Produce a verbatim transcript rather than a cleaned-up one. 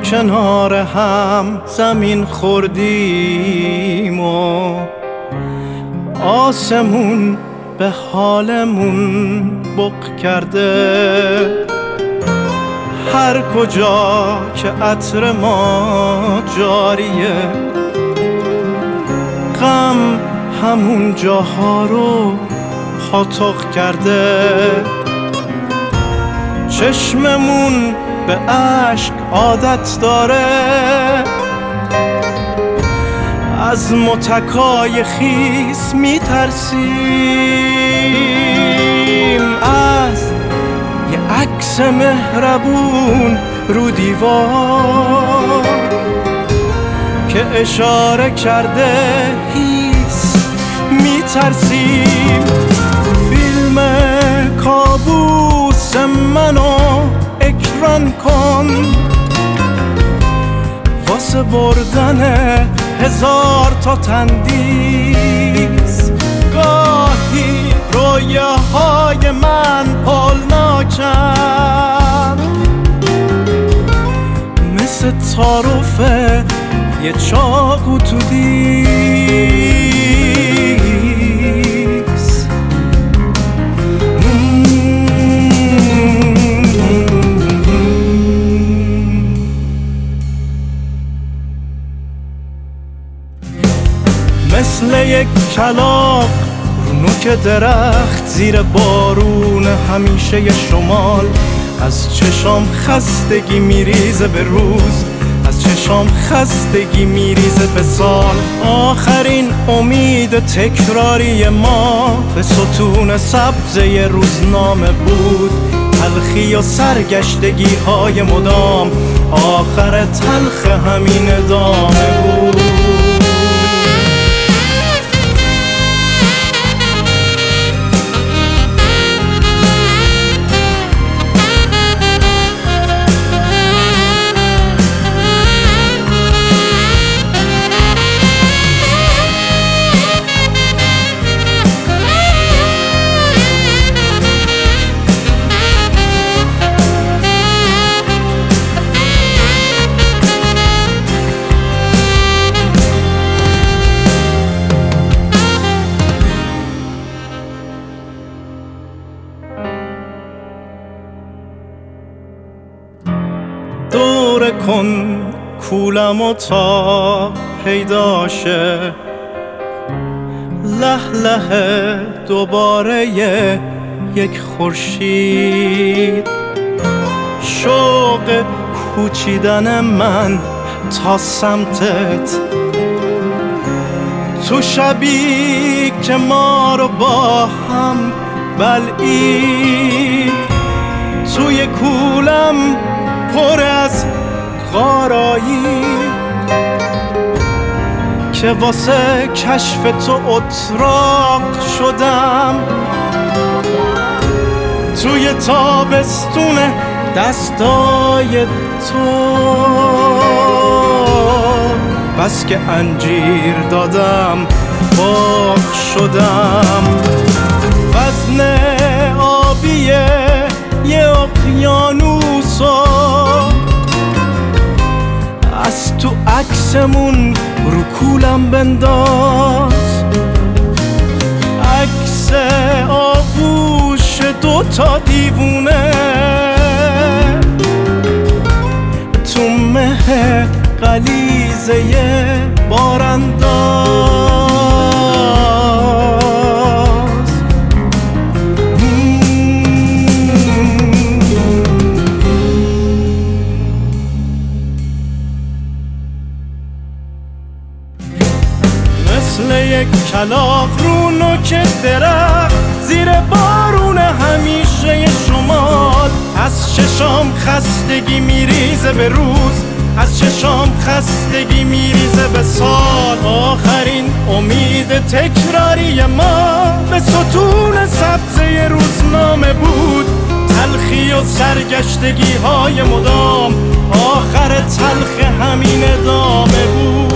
کنار هم زمین خوردیم و آسمون به حالمون بق کرده. هر کجا که عطر ما جاریه، غم همون جاها رو پاتق کرده. چشممون به اشک عادت داره، از متکای خیس میترسیم، از یه عکس مهربون رو دیوار که اشاره کرده هیس میترسیم. فیلم کابوس منو اکران کن واسه بردن هزار تا تندیس. گاهی رویاهای من هولناکن، مثل تعارف یه چاقو تو دیس. مثل یک کلاغ رو نوک درخت زیر بارون همیشه شمال، از چشام خستگی میریزه به روز، از چشام خستگی میریزه به سال. آخرین امید تکراری ما به ستون سبزه روزنامه بود، تلخی و سرگشتگی های مدام، آخر تلخ همین ادامه بود. دوره کن کولمو تا پیداشه، له له دوباره یک خورشید. شوق کوچیدن من تا سمتت، تو شبی که ما رو با هم بلعید. توی کولم پر از غارایی که واسه کشف تو اتراق شدم. توی تابستون دستای تو بس که انجیر دادم باغ شدم. وزن آبیه یه اقیانوسو از تو عکسمون رو کولم بنداز. عکس آغوش دوتا دیوونه تو مه غلیظه بارانداز. مثل یک کلاغ رو نوک درخت زیر بارون همیشه شمال، از چشام خستگی میریزه به روز، از چشام خستگی میریزه به سال. آخرین امید تکراری ما به ستون سبزه روزنامه بود، تلخی و سرگشتگی های مدام، آخر تلخ همین ادامه بود.